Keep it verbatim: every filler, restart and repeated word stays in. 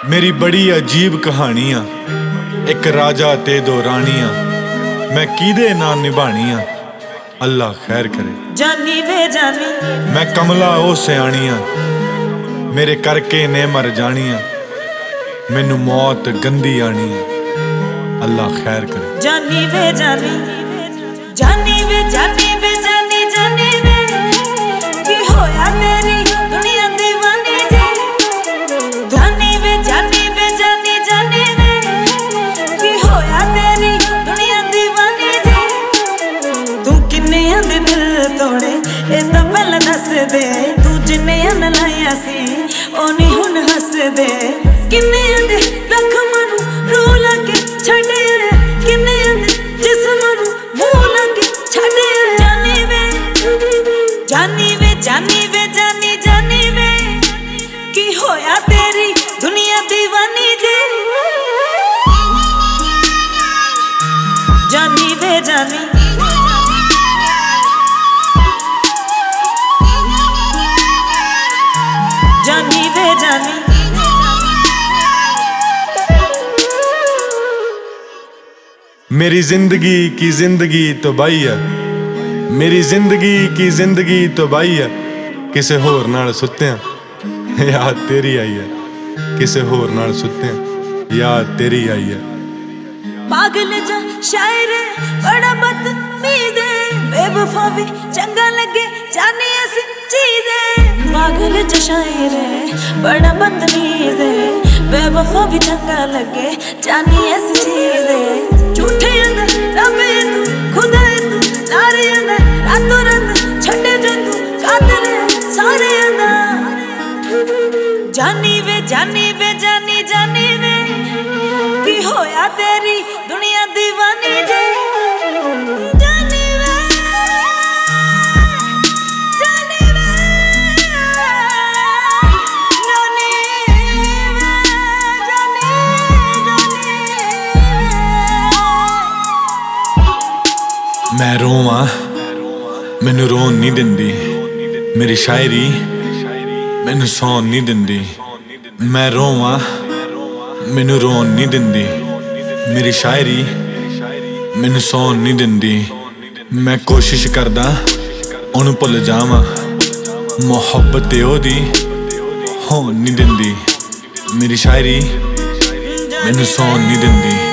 मेरी बड़ी अजीब कहानियां, एक राजा ते दो रानियां, मैं किदे नाल निभानियां, अल्लाह खैर करे। जानी वे जानी मैं कमला ओ सियाणियां, मेरे करके ने मर जानियां, मैनू मौत गंदी आनी है, अल्लाह खैर करे। जानी वे जानी जानी वे जानी वे जानी जानी वे की होया तेरी दुनिया दीवानी जे। जानी वे जानी वे जानी जानी वे की होया तेरी दुनिया दीवानी जे। तू किन्ने दे दिल तोड़े ए तां पहला दस दे, तू जिन्ने न लाया सी ओ नी हुण हस दे। किन्ने दे जख्मां नू रू लाके छड्डे, किन्ने दे जिस्मां नू मूंह लाके छड्डे। जानी वे जानी वे जानी वे जानी जानी वे की होया तेरी दुनिया दीवानी जे। जानी वे जानी जानी वे जानी मेरी जिंदगी की जिंदगी तो बाई है, मेरी जिंदगी की जिंदगी तो बाई है, किसे होर नाल सुत्तियां याद तेरी आई है, किसे होर नाल सुत्तियां याद तेरी आई है। पागल जा शायर बड़ा बदतमीज है, बेवफा भी चंगा लगे जानी ऐसी चीज है। पागल जा शायर बड़ा बदतमीज है, बेवफा भी चंगा लगे जानी ऐसी चीज है। झूठे अंदर रबे तू खुदा है, तू नारे अंदर रातों रात छड्डे जो तू कादर है सारे अंदर। जानी वे जानी वे जानी जानी वे की होया तेरी दुनिया दीवानी जे। जानी वे जानी वे जानी वे जानी जानी। मैं रोवां मैनू रोन नहीं दिंदी, मेरी शायरी मैनू सौन नहीं दिंदी। मैं रोवां मैनू रोन नहीं दिंदी, मेरी शायरी मैनू सौन नहीं दिंदी। मैं कोशिश करदा ओनू भुल जावां, मुहब्बत ओदी होन नहीं दिंदी, मेरी शायरी मैनू सौन नहीं दिंदी।